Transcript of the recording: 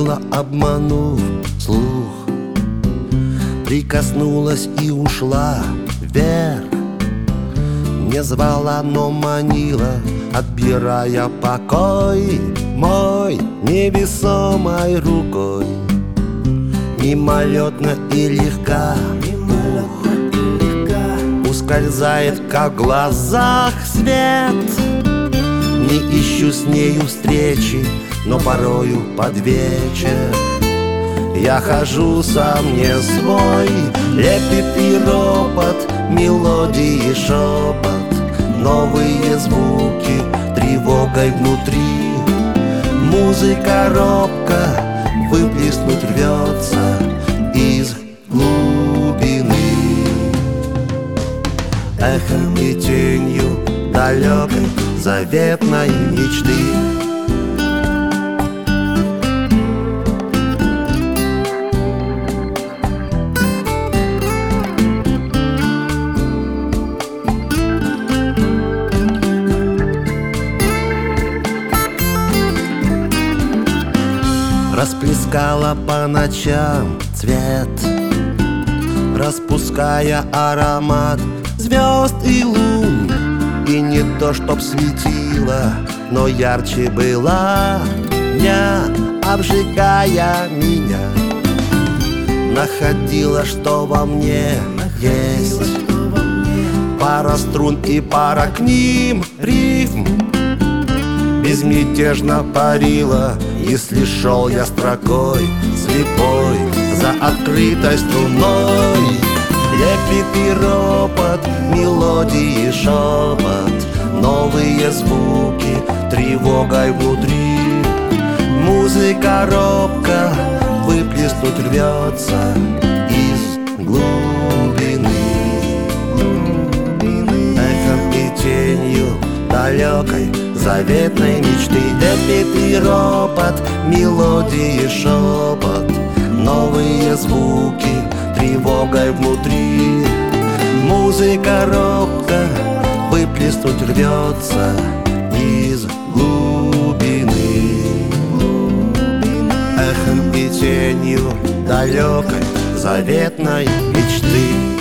Обманула, обманув слух, прикоснулась и ушла вверх. Не звала, но манила, отбирая покой мой невесомой рукой. Мимолетно и легка ускользает, как в глазах свет. Не ищу с нею встречи, но порою под вечер я хожу сам не свой. Лепит и ропот, мелодии шепот, новые звуки тревогой внутри. Музыка робко выплеснуть рвется из глубины. Эхом и тенью далекой заветной мечты. Расплескала по ночам цвет, распуская аромат звезд и лун. И не то, чтоб светила, но ярче была дня, обжигая меня. Находила, что во мне есть пара струн и пара к ним рифм. Безмятежно парила, если шел я строкой слепой за открытой струной. Лепит и ропот, мелодии шепот, новые звуки тревогой внутри. Музыка робко выплеснуть рвется из глубины. Эхом и тенью далекой заветной мечты. Лепит и ропот, мелодии шепот, новые звуки тревогой внутри. Музыка робко выплеснуть рвется из глубины. Эхом и тенью далекой заветной мечты.